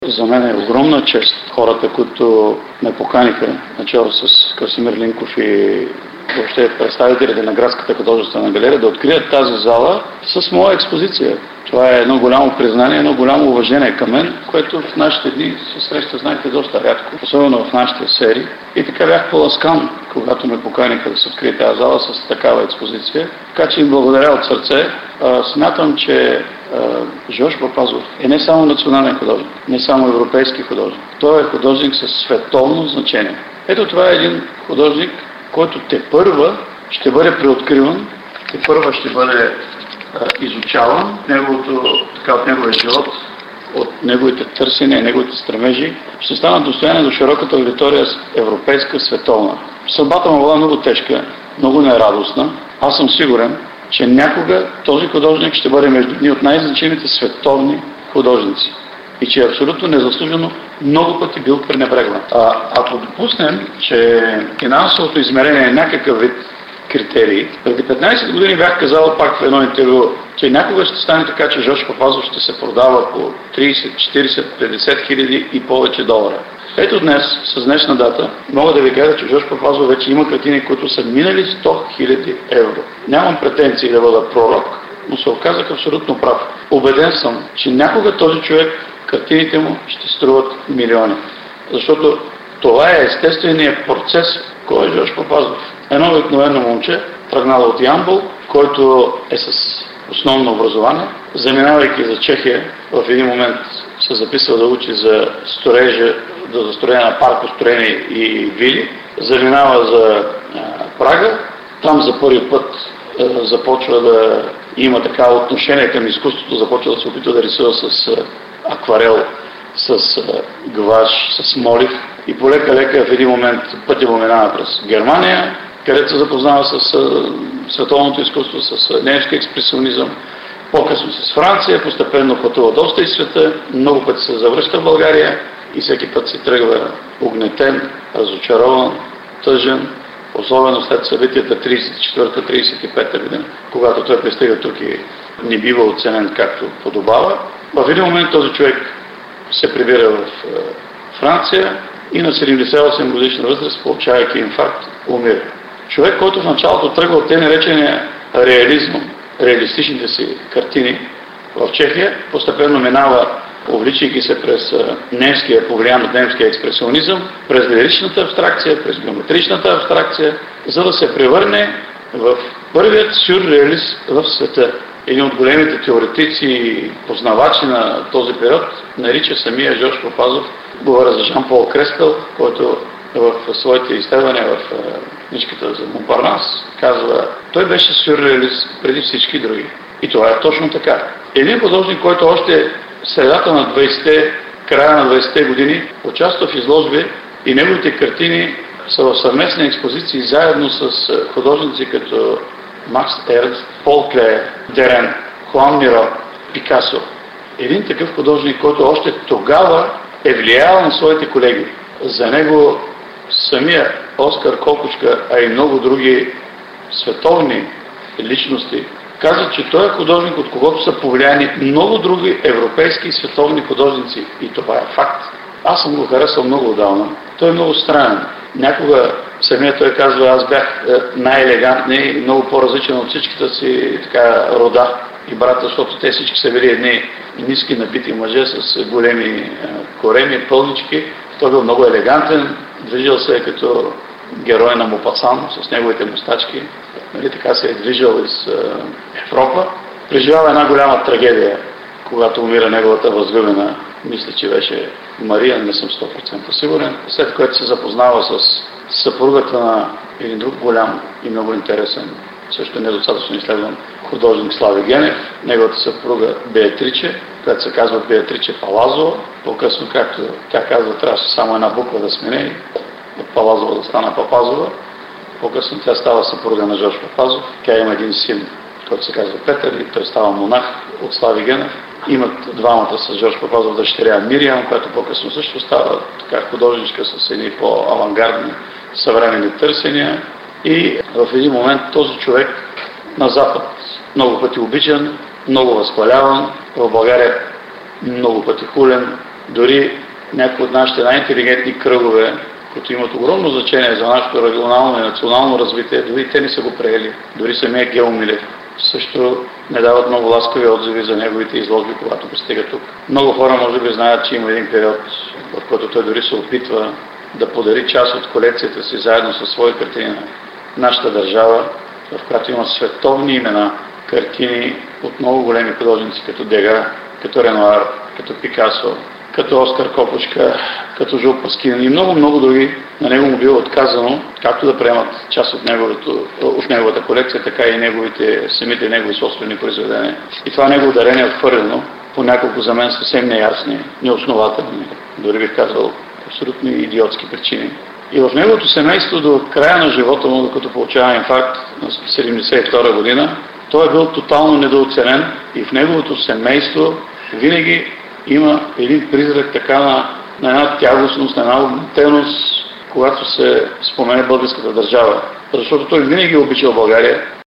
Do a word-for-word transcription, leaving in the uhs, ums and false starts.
За мен е огромна чест хората, които ме поканиха, начало с Красимир Линков и въобще представителите на Градската художествена галерия, да открият тази зала с моя експозиция. Това е едно голямо признание, едно голямо уважение към мен, което в нашите дни се среща, знаете, доста рядко, особено в нашите серии. И така бях поласкан, когато ме поканиха да се открие тази зала с такава експозиция. Така че им благодаря от сърце. А, смятам, че Жорж Папазов е не само национален художник, не само европейски художник. Той е художник със световно значение. Ето това е един художник, който тепърва ще бъде преоткриван, тепърва ще бъде а, изучаван, неговото, така, от неговия живот, от неговите търсения, неговите стремежи, ще станат достояние до широката аудитория европейска, световна. Съдбата му била много тежка, много нерадостна. Аз съм сигурен, че някога този художник ще бъде между едни от най-значимите световни художници. И че е абсолютно незаслужено много пъти бил пренебрегван. А, ако допуснем, че финансовото измерение е някакъв вид критерии, преди петнайсет години бях казал пак в едно интервю, че някога ще стане така, че Жорж Папазов ще се продава по трийсет, четирийсет, петдесет хиляди и повече долара. Ето днес, с днешна дата, мога да ви кажа, че Жорж Папазов вече има картини, които са минали сто хиляди евро. Нямам претенции да бъда пророк, но се оказах абсолютно прав. Убеден съм, че някога този човек, картините му ще струват милиони. Защото това е естественият процес. Кой е Жорж Папазов? Едно обикновено момче, тръгнало от Ямбол, който е с основно образование, заминавайки за Чехия, в един момент се записва да учи за строежа, за застроение на паркостроени и вили, заминава за а, Прага, там за първи път а, започва да има така отношение към изкуството, започва да се опитва да рисува с а, акварел, с а, гуаш, с молив и полека-лека в един момент пътя му минава през Германия, където се запознава с а, световното изкуство, с а, немски експресионизъм, по-късно с Франция, постепенно пътува доста из света, много пъти се завръща в България и всеки път се тръгва угнетен, разочарован, тъжен, особено след събитията трийсет и четвърта трийсет и пета година, когато той пристига тук и не бива оценен както подобава. В един момент този човек се прибира в Франция и на седемдесет и осем годишна възраст, получавайки инфаркт, умира. Човек, който в началото тръгва от те наречения реализъм, реалистичните си картини в Чехия, постепенно минава, увличайки се през немския, повлиян от немския експресионизъм, през лиричната абстракция, през геометричната абстракция, за да се превърне в първият сюрреалист в света. Един от големите теоретици и познавачи на този период нарича самия Жорж Папазов, говоря за Жан-Пол Крестел, който в своите изследвания в книжката за Монпарнас казва, той беше сюрреалист преди всички други. И това е точно така. Един художник, който още средата на двайсетте, края на двайсетте години участва в изложби и неговите картини са в съвместни експозиции заедно с художници като Макс Ернст, Пол Клеер, Дерен, Хуан Миро, Пикасо. Един такъв художник, който още тогава е влиял на своите колеги. За него самия Оскар Кокошка, а и много други световни личности, каза, че той е художник, от когото са повлияни много други европейски и световни художници. И това е факт. Аз съм го харесал много отдавна. Той е много странен. Някога самия той казва, аз бях най-елегантни, много по-различен от всичките си така, рода и брата, защото те всички са били едни ниски набити мъже с големи кореми, пълнички. Той бил много елегантен, движил се като герой на Мопасан с неговите мустачки. Нали, така се е движил из е, Европа. Преживява една голяма трагедия, когато умира неговата възлюбена. Мисля, че беше Мария, не съм сто процента сигурен. След което се запознава с съпругата на един друг голям и много интересен, също недостатъчно изследван художник Слави Генев. Неговата съпруга Беатриче, която се казва Беатриче Палазова. По-късно, както тя казва, трябваше само една буква да смени, от Палазова да стана Папазова. По-късно тя става съпруга на Жорж Папазов. Тя има един син, който се казва Петър и той става монах от Слави Генев. Имат двамата с Жорж Папазов дъщеря Мириам, която по-късно също става така художничка с едни по-авангардни съвременни търсения. И в един момент този човек на Запад, много пъти обичан, много възхваляван, в България много пъти хулен, Дори някои от нашите най-интелигентни кръгове, които имат огромно значение за нашето регионално и национално развитие, дори те не са го приели. Дори самия Гео Милев също не дават много ласкави отзиви за неговите изложби, когато пристига тук. Много хора може би знаят, че има един период, в който той дори се опитва да подари част от колекцията си заедно със свои картини на нашата държава, в която има световни имена, картини от много големи художници, като Дега, като Ренуар, като Пикасо, като Оскар Копушка, като Жул Паскин и много-много други. На него му било отказано както да приемат част от, от неговата колекция, така и неговите, самите негови собствени произведения. И това негово дарение е отхвърлено по няколко за мен съвсем неясни, неоснователни, дори бих казал абсолютно идиотски причини. И в неговото семейство до края на живота му, докато получава инфаркт на седемдесет и втора година, той е бил тотално недооценен и в неговото семейство винаги има един призрак така на, на една тягостност, на една обмутеност, когато се спомене българската държава. Защото той винаги е обичал България,